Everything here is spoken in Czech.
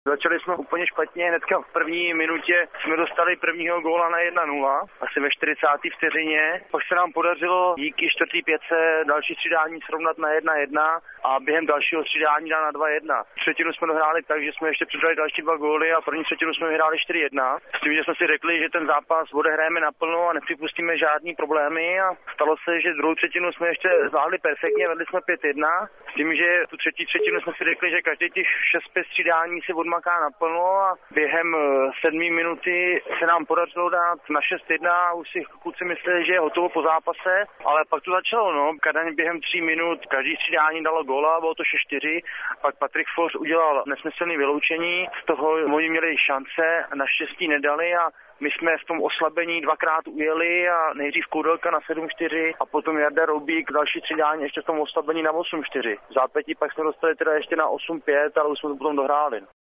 Začali jsme úplně špatně, hnedka v první minutě jsme dostali prvního góla na 1-0, asi ve 40. vteřině. Pak se nám podařilo díky čtvrtý pětce další střídání srovnat na 1-1 a během dalšího střídání dá na 2-1. Třetinu jsme dohráli tak, že jsme ještě přidali další 2 góly a první třetinu jsme vyhráli 4-1. S tím, že jsme si řekli, že ten zápas odehrajeme naplno a nepřipustíme žádný problémy a stalo se, že druhou třetinu jsme ještě zvládli perfektně, vedli jsme 5-1. S tím, že tu třetí třetinu jsme si řekli, že každý těch 6-5 střídání si odmaká naplno a během 7 minuty se nám podařilo dát na 6-1, už si kluci mysleli, že je hotovo po zápase, ale pak to začalo, no. Kadaň během 3 minut každý střídání dalo góla, bylo to 6-4, pak Patrik Foř udělal nesmyslný vyloučení, z toho oni měli šance, naštěstí nedali a my jsme v tom oslabení 2krát ujeli a nejdřív Koudelka na 7-4 a potom Jarda Roubík další střídání ještě v tom oslabení na 8-4. V zápětí pak jsme dostali teda ještě na 8-5, ale už jsme to potom dohráli.